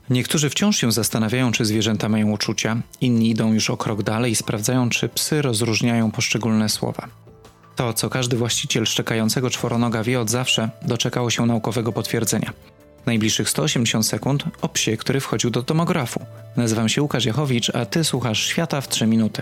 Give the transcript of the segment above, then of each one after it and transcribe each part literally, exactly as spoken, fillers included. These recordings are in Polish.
Niektórzy wciąż się zastanawiają, czy zwierzęta mają uczucia, inni idą już o krok dalej i sprawdzają, czy psy rozróżniają poszczególne słowa. To, co każdy właściciel szczekającego czworonoga wie od zawsze, doczekało się naukowego potwierdzenia. Najbliższych sto osiemdziesiąt sekund o psie, który wchodził do tomografu. Nazywam się Łukasz Jachowicz, a ty słuchasz Świata w trzy minuty.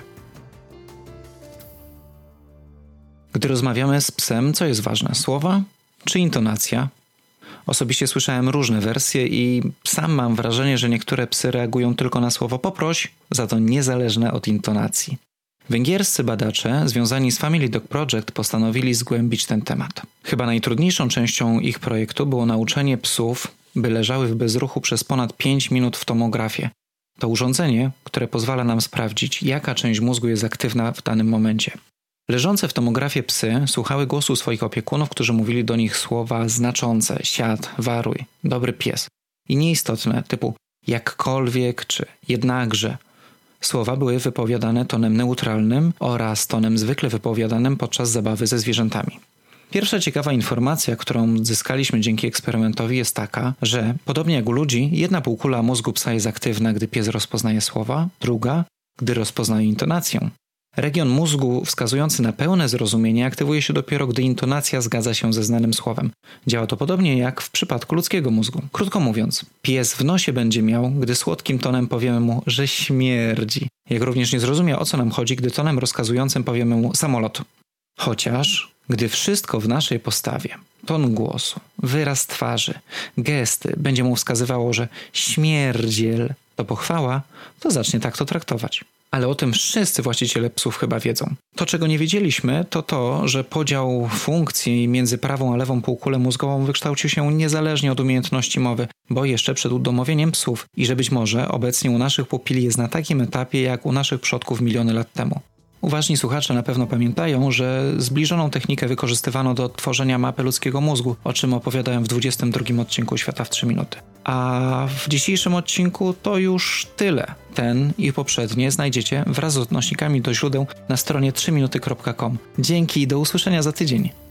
Gdy rozmawiamy z psem, co jest ważne? Słowa czy intonacja? Osobiście słyszałem różne wersje i sam mam wrażenie, że niektóre psy reagują tylko na słowo poproś, za to niezależne od intonacji. Węgierscy badacze związani z Family Dog Project postanowili zgłębić ten temat. Chyba najtrudniejszą częścią ich projektu było nauczenie psów, by leżały w bezruchu przez ponad pięć minut w tomografie. To urządzenie, które pozwala nam sprawdzić, jaka część mózgu jest aktywna w danym momencie. Leżące w tomografie psy słuchały głosu swoich opiekunów, którzy mówili do nich słowa znaczące, siad, waruj, dobry pies i nieistotne typu jakkolwiek czy jednakże. Słowa były wypowiadane tonem neutralnym oraz tonem zwykle wypowiadanym podczas zabawy ze zwierzętami. Pierwsza ciekawa informacja, którą zyskaliśmy dzięki eksperymentowi, jest taka, że podobnie jak u ludzi, jedna półkula mózgu psa jest aktywna, gdy pies rozpoznaje słowa, druga, gdy rozpoznaje intonację. Region mózgu wskazujący na pełne zrozumienie aktywuje się dopiero, gdy intonacja zgadza się ze znanym słowem. Działa to podobnie jak w przypadku ludzkiego mózgu. Krótko mówiąc, pies w nosie będzie miał, gdy słodkim tonem powiemy mu, że śmierdzi. Jak również nie zrozumie, o co nam chodzi, gdy tonem rozkazującym powiemy mu samolot. Chociaż, gdy wszystko w naszej postawie, ton głosu, wyraz twarzy, gesty będzie mu wskazywało, że śmierdziel to pochwała, to zacznie tak to traktować. Ale o tym wszyscy właściciele psów chyba wiedzą. To, czego nie wiedzieliśmy, to to, że podział funkcji między prawą a lewą półkulę mózgową wykształcił się niezależnie od umiejętności mowy, bo jeszcze przed udomowieniem psów i że być może obecnie u naszych pupili jest na takim etapie jak u naszych przodków miliony lat temu. Uważni słuchacze na pewno pamiętają, że zbliżoną technikę wykorzystywano do tworzenia mapy ludzkiego mózgu, o czym opowiadałem w dwudziestym drugim odcinku Świata w trzy minuty. A w dzisiejszym odcinku to już tyle. Ten i poprzednie znajdziecie wraz z odnośnikami do źródeł na stronie trzy minuty kropka com. Dzięki i do usłyszenia za tydzień.